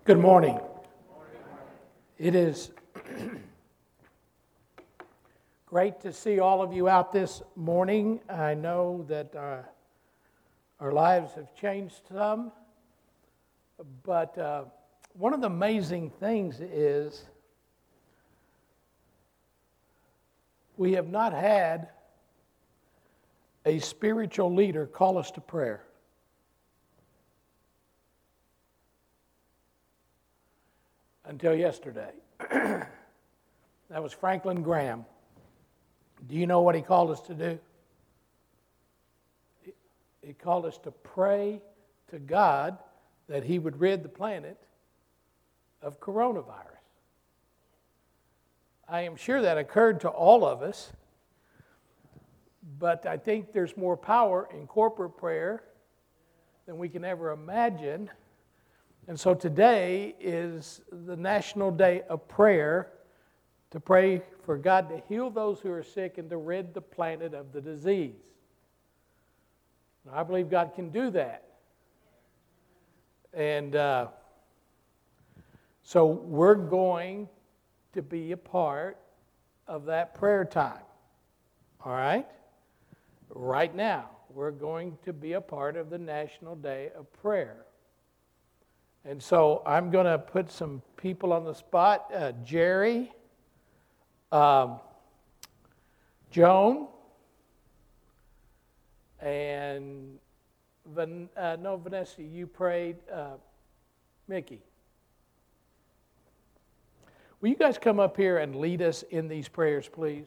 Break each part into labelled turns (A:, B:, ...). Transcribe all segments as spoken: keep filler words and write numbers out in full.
A: Good morning. It is great to see all of you out this morning. I know that uh, our lives have changed some, but uh, one of the amazing things is we have not had a spiritual leader call us to prayer. Until yesterday. That was Franklin Graham. Do you know what he called us to do? He called us to pray to God that he would rid the planet of coronavirus. I am sure that occurred to all of us, but I think there's more power in corporate prayer than we can ever imagine. And so today is the National Day of Prayer to pray for God to heal those who are sick and to rid the planet of the disease. Now, I believe God can do that. And uh, so we're going to be a part of that prayer time. All right? Right now, we're going to be a part of the National Day of Prayer. And so I'm going to put some people on the spot. Uh, Jerry, um, Joan, and Van, uh, no, Vanessa, you prayed. Uh, Mickey. Will you guys come up here and lead us in these prayers, please?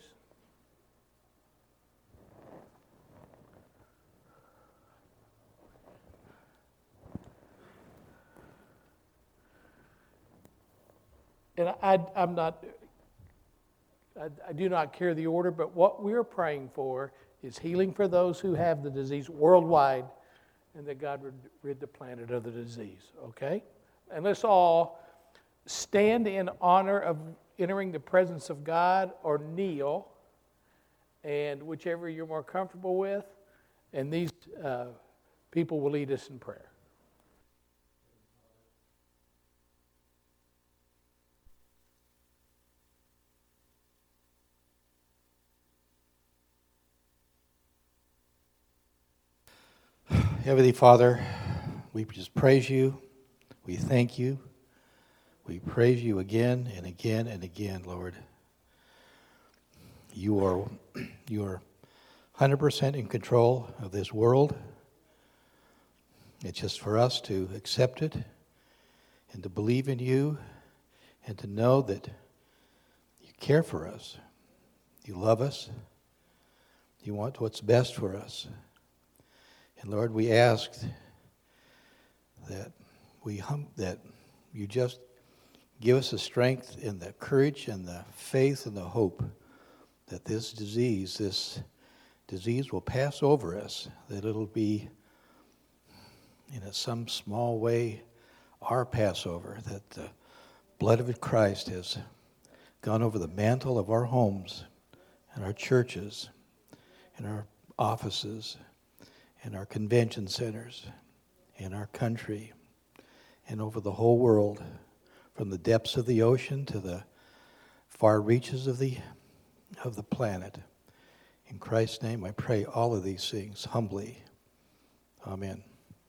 A: And I, I'm not, I, I do not care the order, but what we're praying for is healing for those who have the disease worldwide, and that God would rid the planet of the disease, okay? And let's all stand in honor of entering the presence of God, or kneel, and whichever you're more comfortable with, and these uh, people will lead us in prayer.
B: Heavenly Father, we just praise you. We thank you. We praise you again and again and again, Lord. You are you are one hundred percent in control of this world. It's just for us to accept it and to believe in you and to know that you care for us. You love us. You want what's best for us. And Lord, we ask that we hum, that you just give us the strength and the courage and the faith and the hope that this disease, this disease will pass over us, that it'll be, in some small way, our Passover, that the blood of Christ has gone over the mantle of our homes and our churches and our offices in our convention centers, in our country, and over the whole world, from the depths of the ocean to the far reaches of the of the planet. In Christ's name, I pray all of these things humbly. Amen.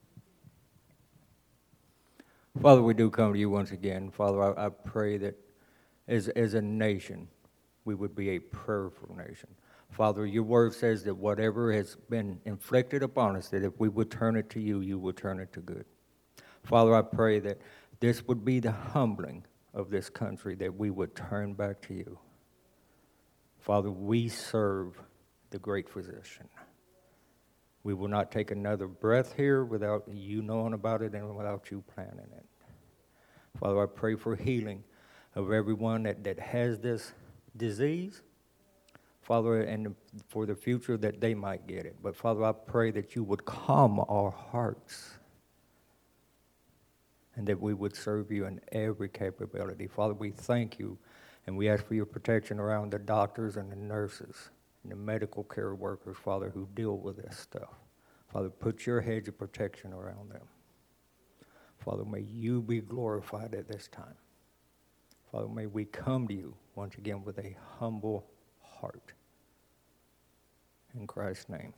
C: Father, we do come to you once again. Father, I, I pray that as as a nation, we would be a prayerful nation. Father, your word says that whatever has been inflicted upon us, that if we would turn it to you, you would turn it to good. Father, I pray that this would be the humbling of this country, that we would turn back to you. Father, we serve the great physician. We will not take another breath here without you knowing about it and without you planning it. Father, I pray for healing of everyone that, that has this disease. Father, and for the future that they might get it. But Father, I pray that you would calm our hearts and that we would serve you in every capability. Father, we thank you and we ask for your protection around the doctors and the nurses and the medical care workers, Father, who deal with this stuff. Father, put your hedge of protection around them. Father, may you be glorified at this time. Father, may we come to you once again with a humble heart. In Christ's name.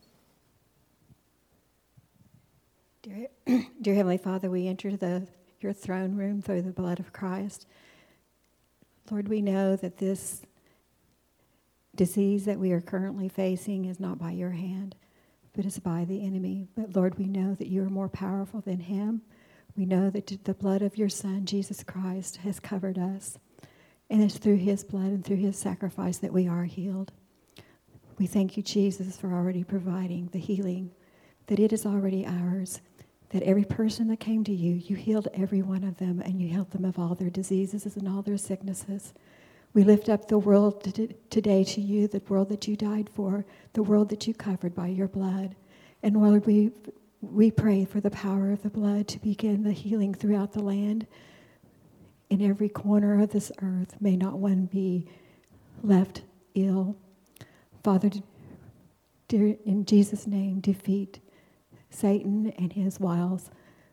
D: Dear, dear Heavenly Father, we enter the, your throne room through the blood of Christ. Lord, we know that this disease that we are currently facing is not by your hand, but is by the enemy. But Lord, we know that you are more powerful than him. We know that the blood of your Son, Jesus Christ, has covered us. And it's through his blood and through his sacrifice that we are healed. We thank you, Jesus, for already providing the healing, that it is already ours, that every person that came to you, you healed every one of them, and you healed them of all their diseases and all their sicknesses. We lift up the world today to you, the world that you died for, the world that you covered by your blood. And Lord, we, we pray for the power of the blood to begin the healing throughout the land. In every corner of this earth, may not one be left ill. Father, dear, in Jesus' name, defeat Satan and his wiles.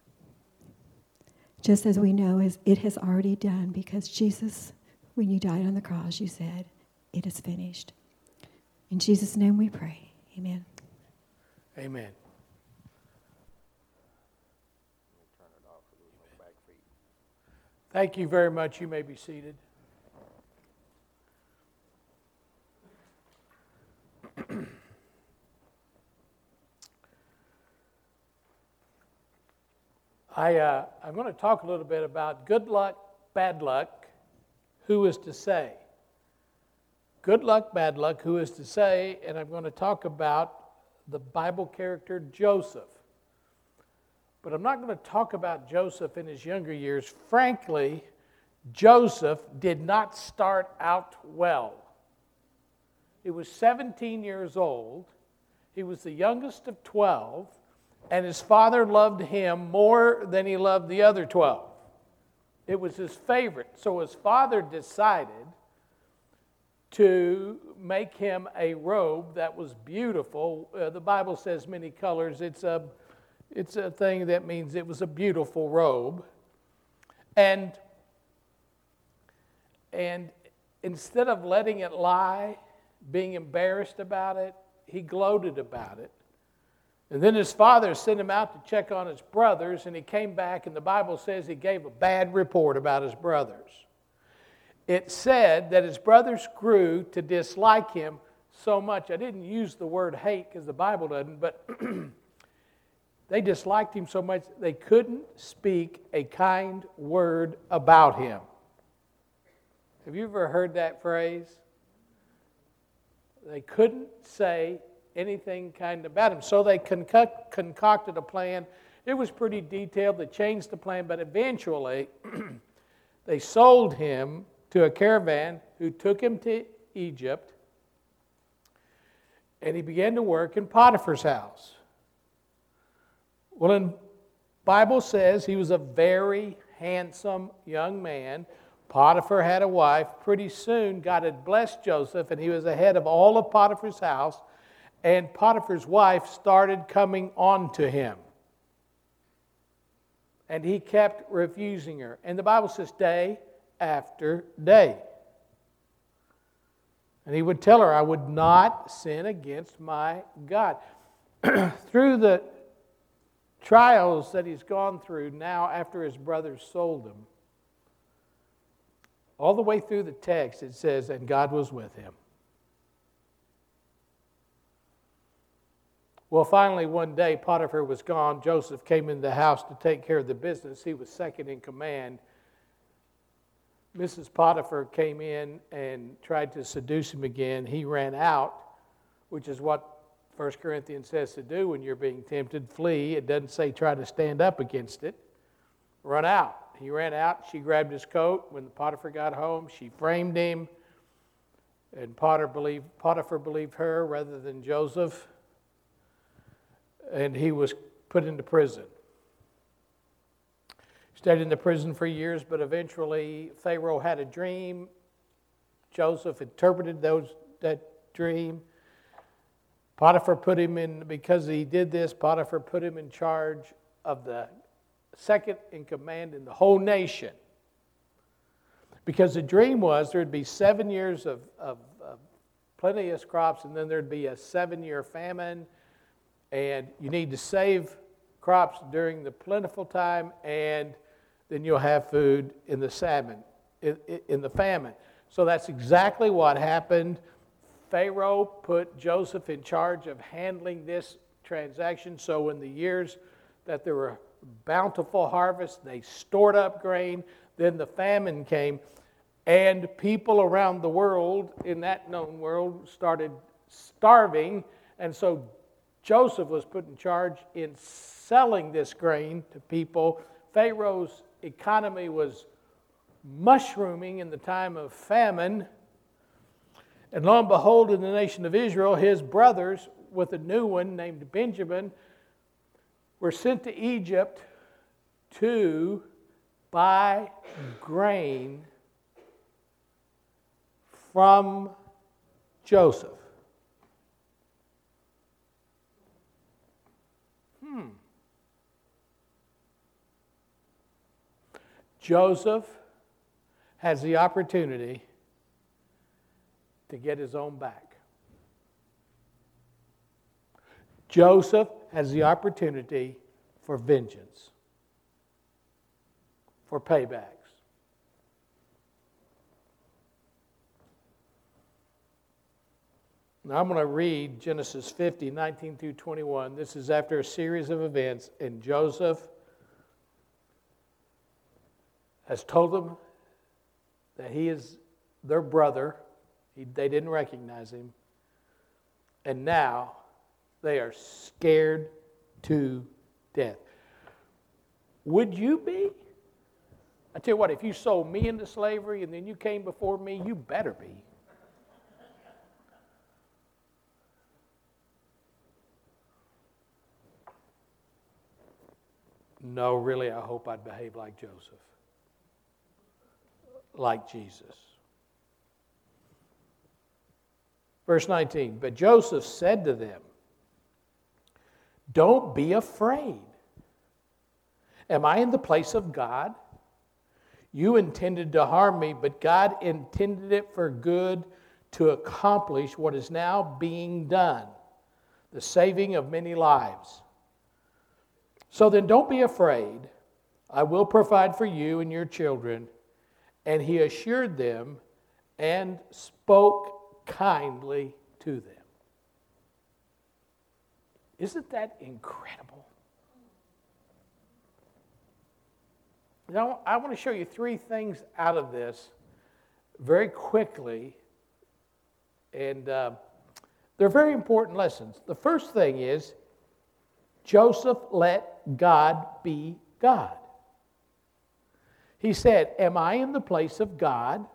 D: Just as we know as it has already done, because Jesus, when you died on the cross, you said, it is finished. In Jesus' name we pray. Amen.
A: Amen. Thank you very much. You may be seated. I, uh, I'm going to talk a little bit about good luck, bad luck, who is to say. Good luck, bad luck, who is to say, and I'm going to talk about the Bible character Joseph. But I'm not going to talk about Joseph in his younger years. Frankly, Joseph did not start out well. He was seventeen years old. He was the youngest of twelve, and his father loved him more than he loved the other twelve. It was his favorite. So his father decided to make him a robe that was beautiful. Uh, the Bible says many colors. It's a, it's a thing that means it was a beautiful robe. And, and instead of letting it lie, being embarrassed about it, he gloated about it. And then his father sent him out to check on his brothers, and he came back, and the Bible says he gave a bad report about his brothers. It said that his brothers grew to dislike him so much. I didn't use the word hate because the Bible doesn't, but they disliked him so much they couldn't speak a kind word about him. Have you ever heard that phrase? They couldn't say anything kind about him. So they concoct, concocted a plan. It was pretty detailed. They changed the plan, but eventually they sold him to a caravan who took him to Egypt, and he began to work in Potiphar's house. Well, the Bible says he was a very handsome young man. Potiphar had a wife. Pretty soon, God had blessed Joseph, and he was the head of all of Potiphar's house. And Potiphar's wife started coming on to him. And he kept refusing her. And the Bible says day after day. And he would tell her, I would not sin against my God. Through the trials that he's gone through now after his brothers sold him, all the way through the text it says, and God was with him. Well, finally, one day, Potiphar was gone. Joseph came in the house to take care of the business. He was second in command. Missus Potiphar came in and tried to seduce him again. He ran out, which is what First Corinthians says to do when you're being tempted. Flee. It doesn't say try to stand up against it. Run out. He ran out. She grabbed his coat. When Potiphar got home, she framed him. And Potiphar believed, Potiphar believed her rather than Joseph. And he was put into prison. Stayed in the prison for years, but eventually Pharaoh had a dream. Joseph interpreted those that dream. Potiphar put him in, because he did this, Potiphar put him in charge of the second in command in the whole nation. Because the dream was there'd be seven years of, of, of plenteous crops, and then there'd be a seven-year famine, and you need to save crops during the plentiful time, and then you'll have food in the famine. In, in the famine. So that's exactly what happened. Pharaoh put Joseph in charge of handling this transaction. So in the years that there were bountiful harvests, they stored up grain. Then the famine came, and people around the world, in that known world, started starving. And so Joseph was put in charge in selling this grain to people. Pharaoh's economy was mushrooming in the time of famine. And lo and behold, in the nation of Israel, his brothers, with a new one named Benjamin, were sent to Egypt to buy grain from Joseph. Hmm. Joseph has the opportunity to get his own back. Joseph has the opportunity for vengeance, for paybacks. Now I'm going to read Genesis fifty, nineteen through twenty-one. This is after a series of events, and Joseph has told them that he is their brother. He, they didn't recognize him. And now they are scared to death. Would you be? I tell you what, if you sold me into slavery and then you came before me, you better be. No, really, I hope I'd behave like Joseph. Like Jesus. Verse nineteen, but Joseph said to them, don't be afraid. Am I in the place of God? You intended to harm me, but God intended it for good to accomplish what is now being done, the saving of many lives. So then don't be afraid. I will provide for you and your children. And he assured them and spoke kindly to them. Isn't that incredible? Now, I want to show you three things out of this very quickly. And uh, they're very important lessons. The first thing is, Joseph let God be God. He said, am I in the place of God?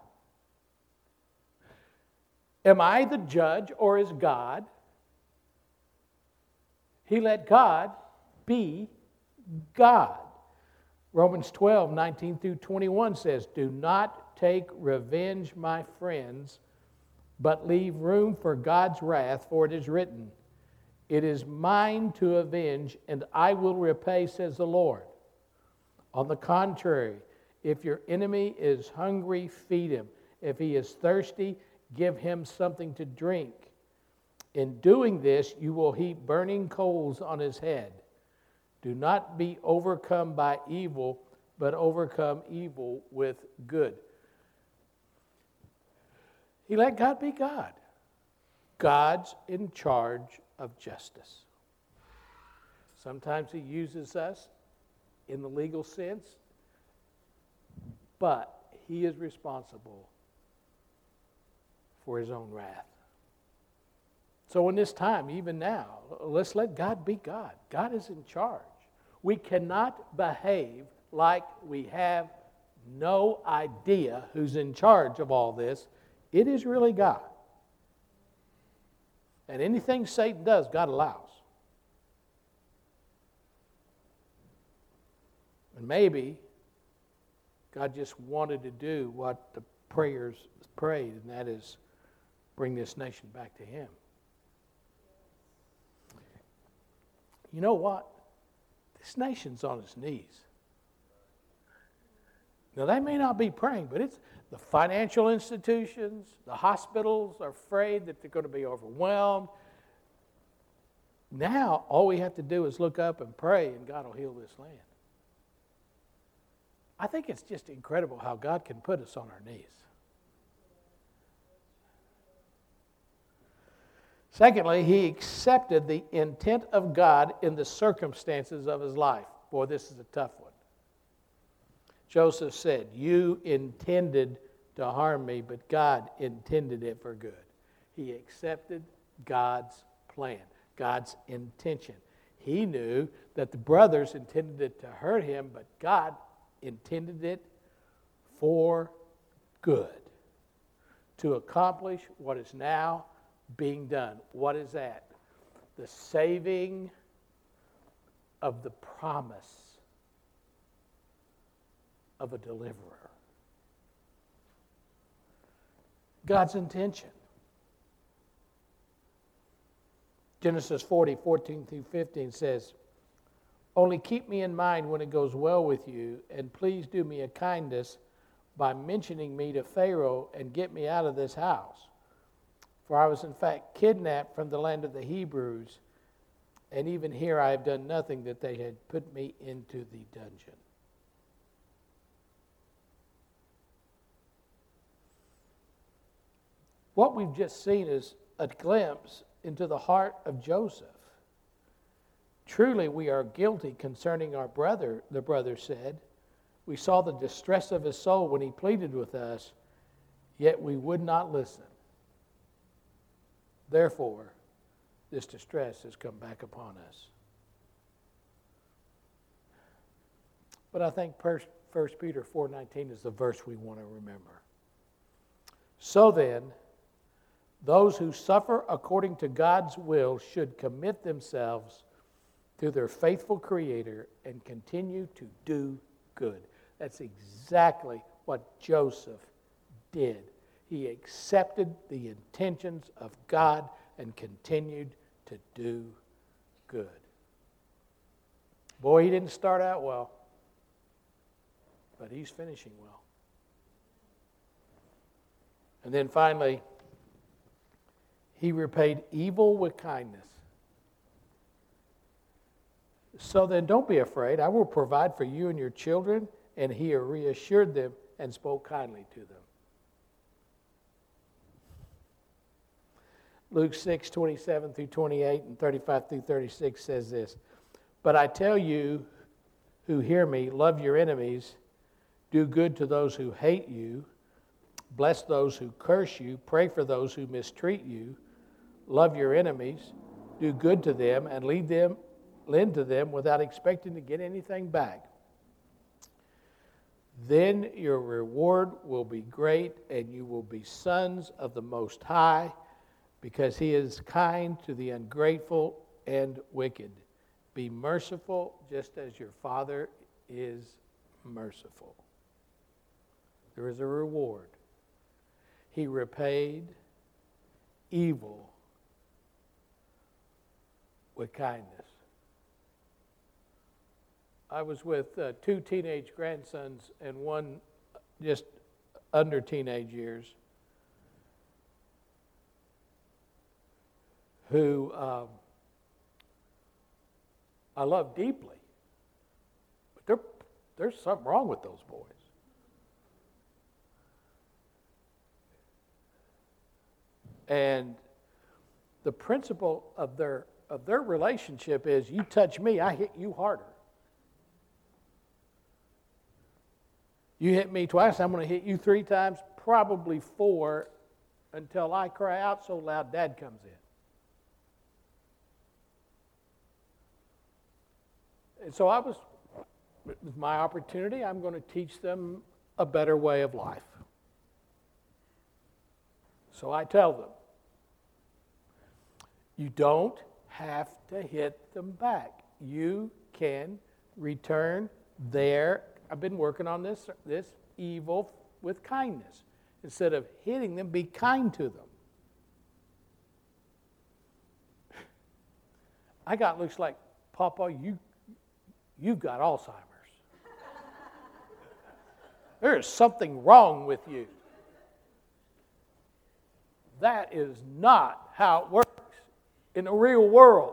A: Am I the judge, or is God? He let God be God. Romans twelve, nineteen through twenty-one says, do not take revenge, my friends, but leave room for God's wrath, for it is written, it is mine to avenge, and I will repay, says the Lord. On the contrary, if your enemy is hungry, feed him. If he is thirsty, give him something to drink. In doing this, you will heap burning coals on his head. Do not be overcome by evil, but overcome evil with good. He let God be God. God's in charge of justice. Sometimes he uses us in the legal sense, but he is responsible for his own wrath. So in this time, even now, let's let God be God. God is in charge. We cannot behave like we have no idea who's in charge of all this. It is really God. And anything Satan does, God allows. And maybe God just wanted to do what the prayers prayed, and that is bring this nation back to him. You know what? This nation's on its knees. Now, they may not be praying, but it's the financial institutions, the hospitals are afraid that they're going to be overwhelmed. Now, all we have to do is look up and pray, and God will heal this land. I think it's just incredible how God can put us on our knees. Secondly, he accepted the intent of God in the circumstances of his life. Boy, this is a tough one. Joseph said, "You intended to harm me, but God intended it for good." He accepted God's plan, God's intention. He knew that the brothers intended it to hurt him, but God intended it for good, to accomplish what is now being done. What is that? The saving of the promise of a deliverer. God's intention. Genesis forty, fourteen through fifteen says, "Only keep me in mind when it goes well with you, and please do me a kindness by mentioning me to Pharaoh and get me out of this house. For I was in fact kidnapped from the land of the Hebrews, and even here I have done nothing that they had put me into the dungeon." What we've just seen is a glimpse into the heart of Joseph. "Truly we are guilty concerning our brother," the brother said. "We saw the distress of his soul when he pleaded with us, yet we would not listen. Therefore, this distress has come back upon us." But I think First Peter four nineteen is the verse we want to remember. "So then, those who suffer according to God's will should commit themselves to their faithful Creator and continue to do good." That's exactly what Joseph did. He accepted the intentions of God and continued to do good. Boy, he didn't start out well, but he's finishing well. And then finally, he repaid evil with kindness. "So then don't be afraid. I will provide for you and your children." And he reassured them and spoke kindly to them. Luke six, twenty-seven through twenty-eight and thirty-five through thirty-six says this, "But I tell you who hear me, love your enemies, do good to those who hate you, bless those who curse you, pray for those who mistreat you, love your enemies, do good to them, and lead them, lend to them without expecting to get anything back. Then your reward will be great, and you will be sons of the Most High, because he is kind to the ungrateful and wicked. Be merciful just as your Father is merciful." There is a reward. He repaid evil with kindness. I was with uh, two teenage grandsons and one just under teenage years who um, I love deeply. But there, there's something wrong with those boys. And the principle of their of their relationship is, you touch me, I hit you harder. You hit me twice, I'm going to hit you three times, probably four, until I cry out so loud Dad comes in. And so I was, it was my opportunity. I'm going to teach them a better way of life. So I tell them, you don't have to hit them back. You can return their, I've been working on this, this evil with kindness. Instead of hitting them, be kind to them. I got looks like, Papa, you, you've got Alzheimer's. There is something wrong with you. That is not how it works in the real world.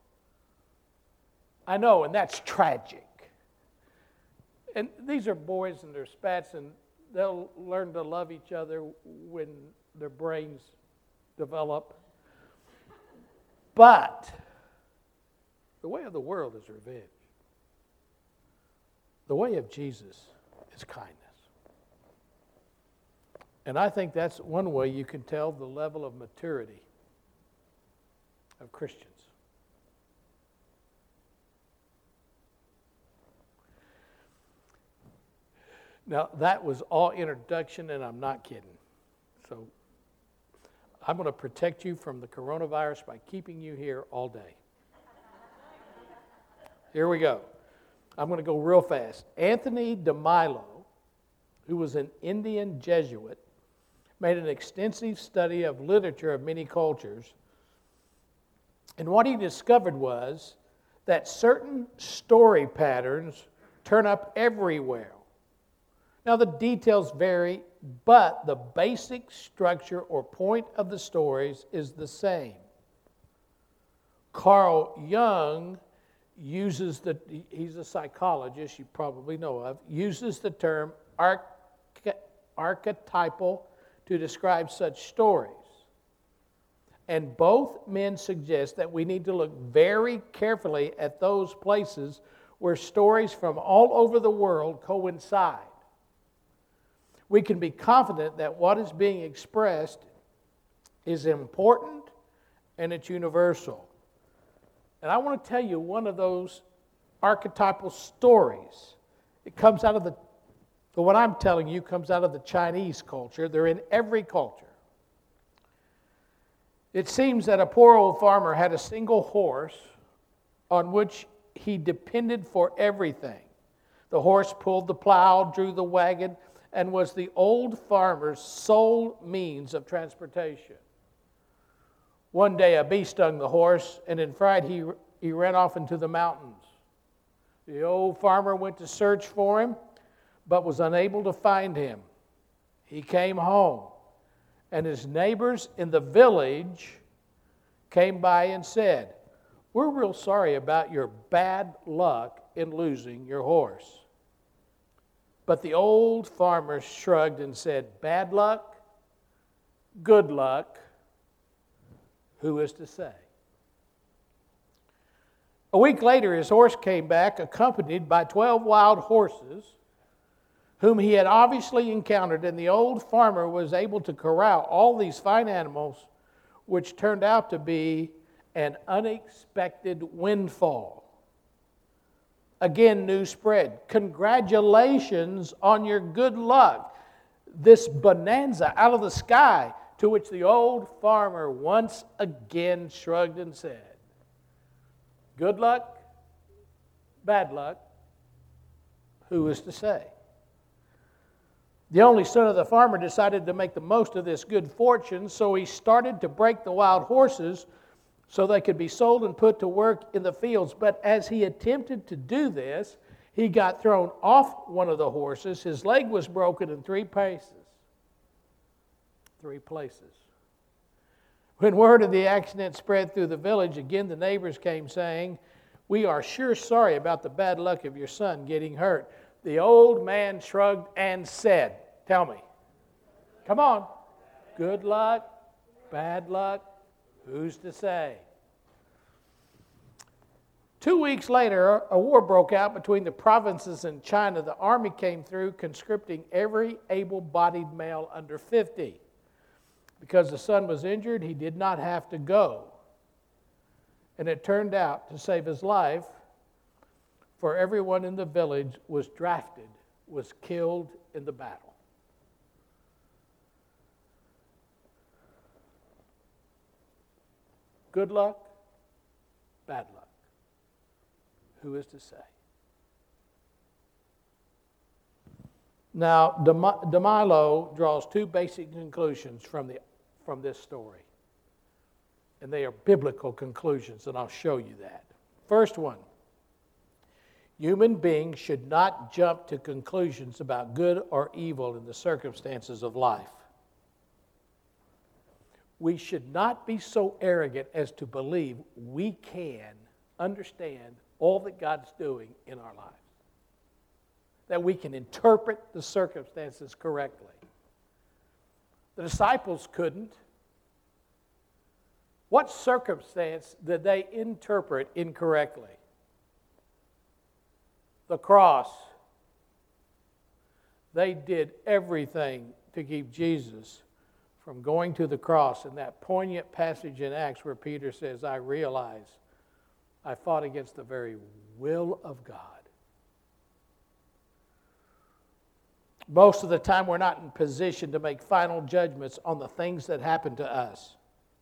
A: I know, and that's tragic. And these are boys and they're spats, and they'll learn to love each other when their brains develop. But the way of the world is revenge. The way of Jesus is kindness. And I think that's one way you can tell the level of maturity of Christians. Now, that was all introduction, and I'm not kidding. So I'm going to protect you from the coronavirus by keeping you here all day. Here we go. I'm going to go real fast. Anthony DeMilo, who was an Indian Jesuit, made an extensive study of literature of many cultures. And what he discovered was that certain story patterns turn up everywhere. Now, the details vary, but the basic structure or point of the stories is the same. Carl Jung uses the, he's a psychologist you probably know of, uses the term arch, archetypal to describe such stories. And both men suggest that we need to look very carefully at those places where stories from all over the world coincide. We can be confident that what is being expressed is important and it's universal. And I want to tell you one of those archetypal stories. It comes out of the, the what I'm telling you comes out of the Chinese culture. They're in every culture. It seems that a poor old farmer had a single horse on which he depended for everything. The horse pulled the plow, drew the wagon, and was the old farmer's sole means of transportation. One day a bee stung the horse, and in fright he, he ran off into the mountains. The old farmer went to search for him, but was unable to find him. He came home, and his neighbors in the village came by and said, "We're real sorry about your bad luck in losing your horse." But the old farmer shrugged and said, "Bad luck? Good luck? Who is to say?" A week later, his horse came back accompanied by twelve wild horses whom he had obviously encountered, and the old farmer was able to corral all these fine animals, which turned out to be an unexpected windfall. Again, news spread. Congratulations on your good luck. This bonanza out of the sky, to which the old farmer once again shrugged and said, "Good luck? Bad luck? Who is to say?" The only son of the farmer decided to make the most of this good fortune, so he started to break the wild horses so they could be sold and put to work in the fields. But as he attempted to do this, he got thrown off one of the horses. His leg was broken in three places. Three places. When word of the accident spread through the village, again the neighbors came saying, "We are sure sorry about the bad luck of your son getting hurt." The old man shrugged and said, "Tell me, come on, good luck, bad luck, who's to say?" Two weeks later, a war broke out between the provinces and China. The army came through, conscripting every able-bodied male under fifty. Because the son was injured, he did not have to go. And it turned out, to save his life, for everyone in the village was drafted, was killed in the battle. Good luck, bad luck. Who is to say? Now, DeMilo draws two basic conclusions from, the, from this story. And they are biblical conclusions, and I'll show you that. First one, Human beings should not jump to conclusions about good or evil in the circumstances of life. We should not be so arrogant as to believe we can understand all that God's doing in our lives, that we can interpret the circumstances correctly. The disciples couldn't. What circumstance did they interpret incorrectly? The cross. They did everything to keep Jesus from going to the cross. In that poignant passage in Acts where Peter says, I realize I fought against the very will of God. Most of the time we're not in position to make final judgments on the things that happen to us.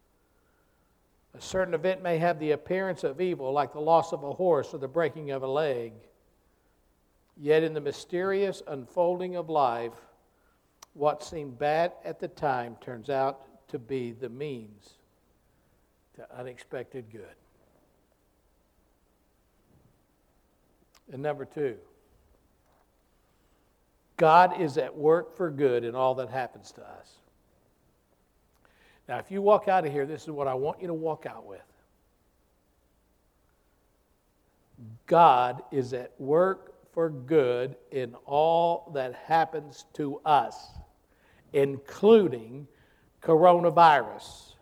A: A certain event may have the appearance of evil, like the loss of a horse or the breaking of a leg. Yet in the mysterious unfolding of life, what seemed bad at the time turns out to be the means to unexpected good. And number two, God is at work for good in all that happens to us. Now, if you walk out of here, this is what I want you to walk out with. God is at work for good in all that happens to us, including coronavirus.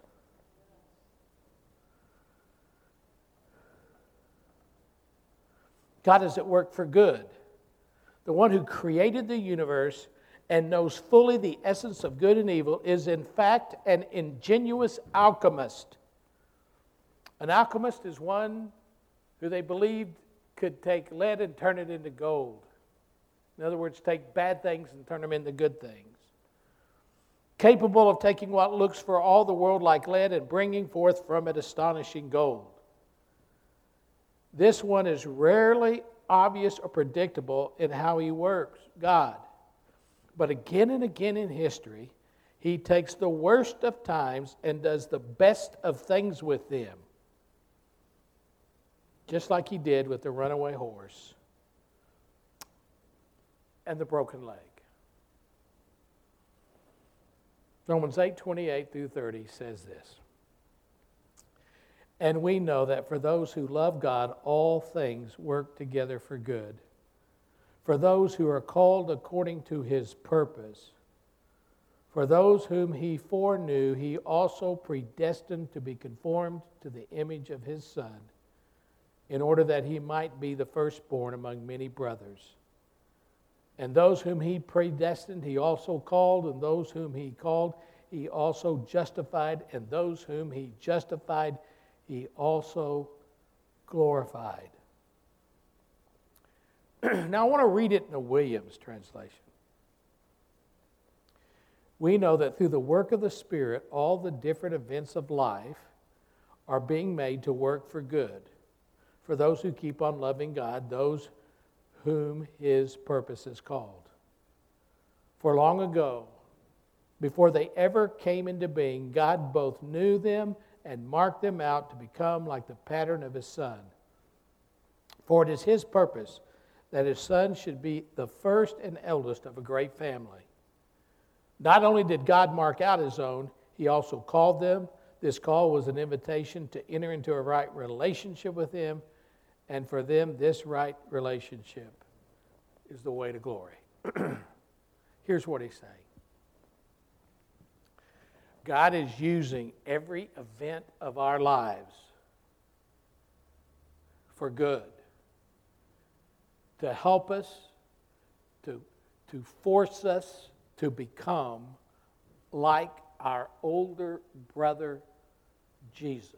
A: God is at work for good. The one who created the universe and knows fully the essence of good and evil is in fact an ingenious alchemist. An alchemist is one who they believed could take lead and turn it into gold. In other words, take bad things and turn them into good things. Capable of taking what looks for all the world like lead and bringing forth from it astonishing gold. This one is rarely obvious or predictable in how he works, God. But again and again in history, he takes the worst of times and does the best of things with them. Just like he did with the runaway horse and the broken leg. Romans eight, twenty-eight through thirty says this. And we know that for those who love God, all things work together for good. For those who are called according to his purpose. For those whom he foreknew, he also predestined to be conformed to the image of his Son, in order that he might be the firstborn among many brothers. And those whom he predestined, he also called, and those whom he called, he also justified, and those whom he justified, he also glorified. Now I want to read it in the Williams translation. We know that through the work of the Spirit, all the different events of life are being made to work for good, for those who keep on loving God, those whom his purpose is called. For long ago, before they ever came into being, God both knew them and marked them out to become like the pattern of his Son. For it is his purpose that his Son should be the first and eldest of a great family. Not only did God mark out his own, he also called them. This call was an invitation to enter into a right relationship with him, and for them, this right relationship is the way to glory. Here's what he's saying. God is using every event of our lives for good, to help us, to, to force us to become like our older brother, Jesus.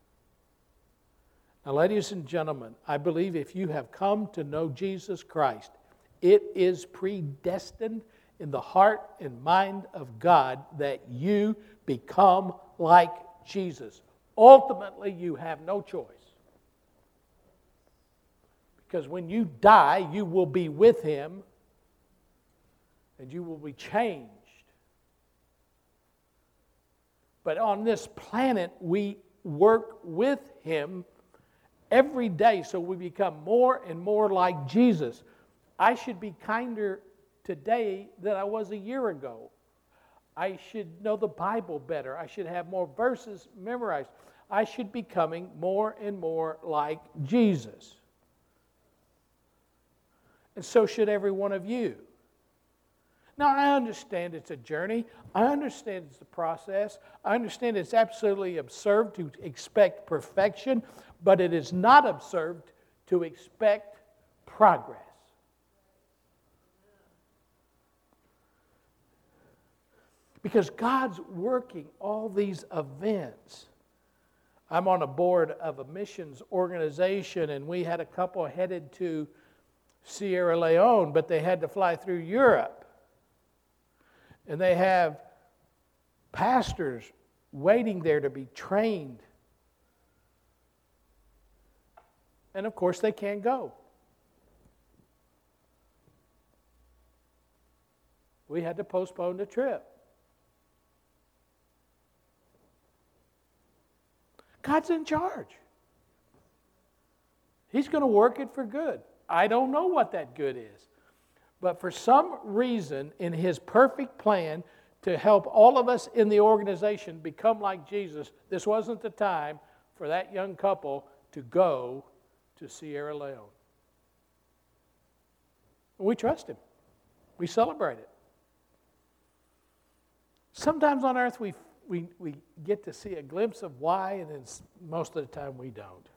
A: Now, ladies and gentlemen, I believe if you have come to know Jesus Christ, it is predestined in the heart and mind of God that you become like Jesus. Ultimately, you have no choice. Because when you die, you will be with him and you will be changed. But on this planet, we work with him every day so we become more and more like Jesus. I should be kinder today than I was a year ago. I should know the Bible better. I should have more verses memorized. I should be becoming more and more like Jesus. And so should every one of you. Now, I understand it's a journey. I understand it's a process. I understand it's absolutely absurd to expect perfection, but it is not absurd to expect progress. Because God's working all these events. I'm on a board of a missions organization, and we had a couple headed to Sierra Leone, but they had to fly through Europe. And they have pastors waiting there to be trained. And of course, they can't go. We had to postpone the trip. God's in charge. He's going to work it for good. I don't know what that good is. But for some reason, in His perfect plan to help all of us in the organization become like Jesus, this wasn't the time for that young couple to go to Sierra Leone. We trust Him. We celebrate it. Sometimes on earth we, we, we get to see a glimpse of why, and then most of the time we don't.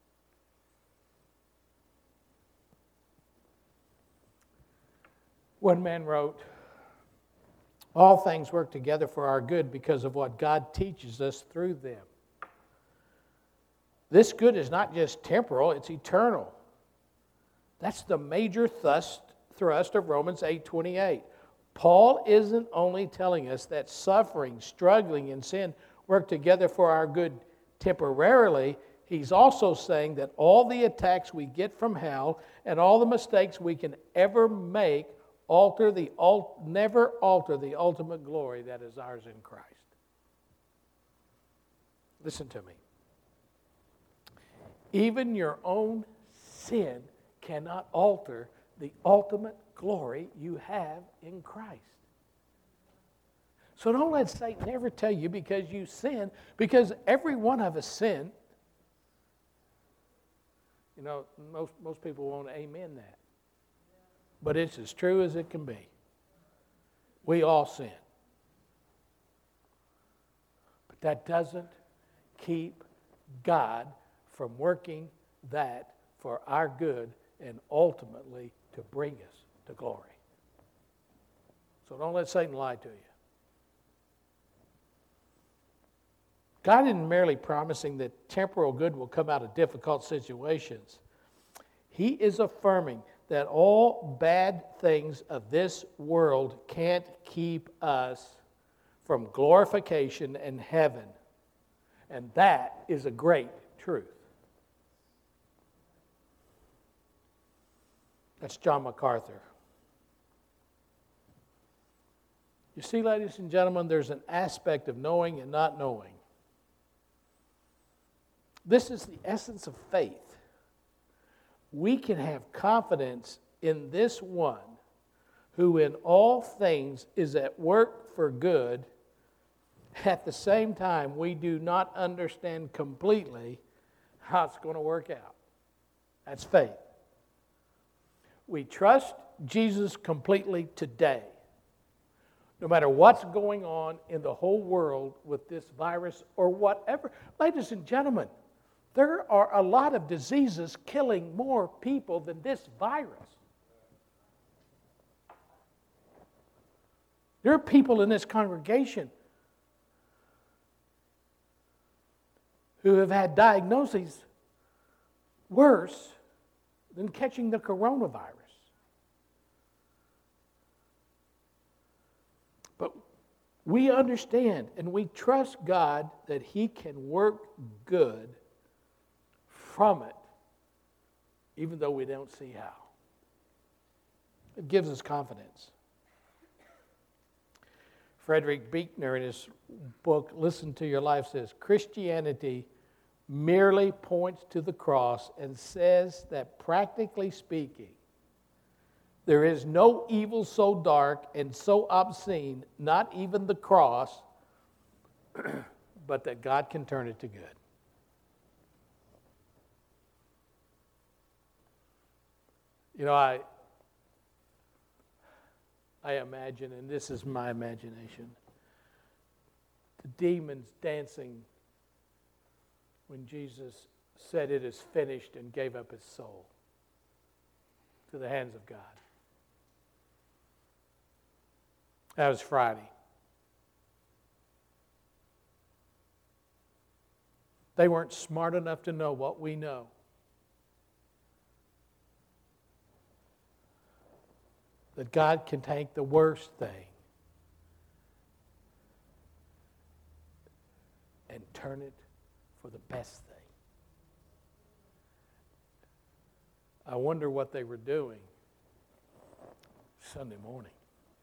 A: One man wrote, "All things work together for our good because of what God teaches us through them." This good is not just temporal, it's eternal. That's the major thrust, thrust of Romans eight twenty-eight. Paul isn't only telling us that suffering, struggling, and sin work together for our good temporarily. He's also saying that all the attacks we get from hell and all the mistakes we can ever make alter the never alter the ultimate glory that is ours in Christ. Listen to me. Even your own sin cannot alter the ultimate glory you have in Christ. So don't let Satan ever tell you because you sin, because every one of us sin. You know, most, most people won't amen that. But it's as true as it can be. We all sin. But that doesn't keep God from working that for our good and ultimately to bring us to glory. So don't let Satan lie to you. God isn't merely promising that temporal good will come out of difficult situations. He is affirming that all bad things of this world can't keep us from glorification and heaven. And that is a great truth. That's John MacArthur. You see, ladies and gentlemen, there's an aspect of knowing and not knowing. This is the essence of faith. We can have confidence in this one who in all things is at work for good. At the same time, we do not understand completely how it's going to work out. That's faith. We trust Jesus completely today. No matter what's going on in the whole world with this virus or whatever. Ladies and gentlemen, there are a lot of diseases killing more people than this virus. There are people in this congregation who have had diagnoses worse than catching the coronavirus. But we understand and we trust God that He can work good from it, even though we don't see how. It gives us confidence. Frederick Buechner, in his book, Listen to Your Life, says, Christianity merely points to the cross and says that, practically speaking, there is no evil so dark and so obscene, not even the cross, but that God can turn it to good. You know, I, I imagine, and this is my imagination, the demons dancing when Jesus said it is finished and gave up his soul to the hands of God. That was Friday. They weren't smart enough to know what we know. That God can take the worst thing and turn it for the best thing. I wonder what they were doing Sunday morning.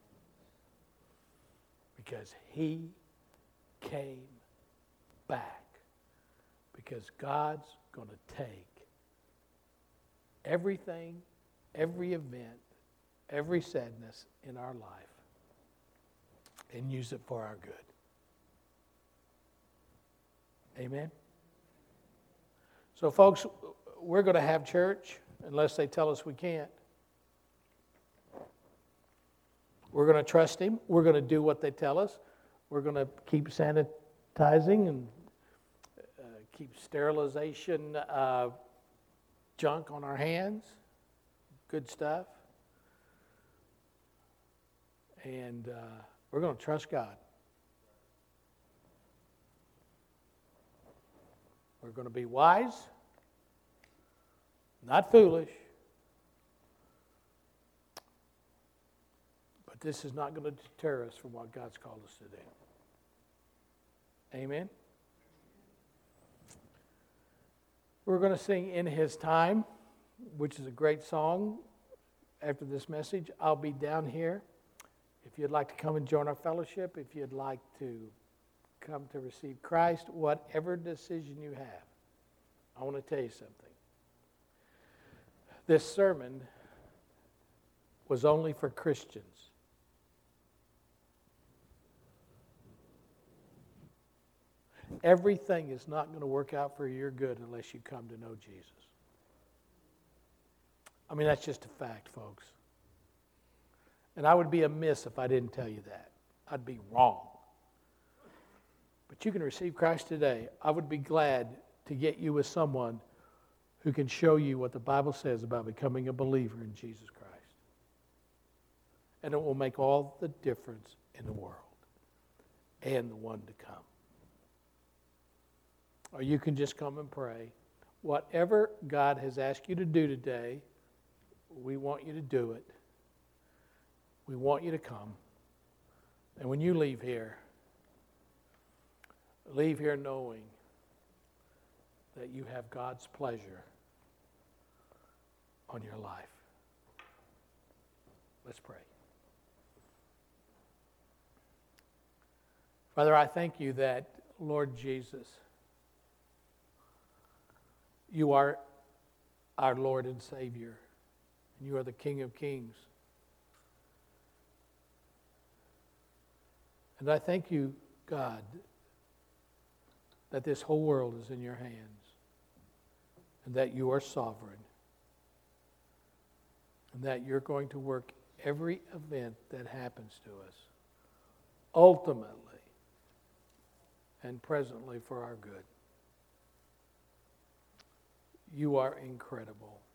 A: Because he came back. Because God's going to take everything, every event, every sadness in our life and use it for our good. Amen? So, folks, we're going to have church unless they tell us we can't. We're going to trust him. We're going to do what they tell us. We're going to keep sanitizing and uh, keep sterilization uh, junk on our hands. Good stuff. And uh, we're going to trust God. We're going to be wise, not foolish. But this is not going to deter us from what God's called us to do. Amen? We're going to sing In His Time, which is a great song. After this message, I'll be down here. If you'd like to come and join our fellowship, if you'd like to come to receive Christ, whatever decision you have, I want to tell you something. This sermon was only for Christians. Everything is not going to work out for your good unless you come to know Jesus. I mean, that's just a fact, folks. And I would be amiss if I didn't tell you that. I'd be wrong. But you can receive Christ today. I would be glad to get you with someone who can show you what the Bible says about becoming a believer in Jesus Christ. And it will make all the difference in the world and the one to come. Or you can just come and pray. Whatever God has asked you to do today, we want you to do it. We want you to come. And when you leave here, leave here knowing that you have God's pleasure on your life. Let's pray. Father, I thank you that, Lord Jesus, you are our Lord and Savior, and you are the King of Kings. And I thank you, God, that this whole world is in your hands, and that you are sovereign, and that you're going to work every event that happens to us, ultimately and presently for our good. You are incredible.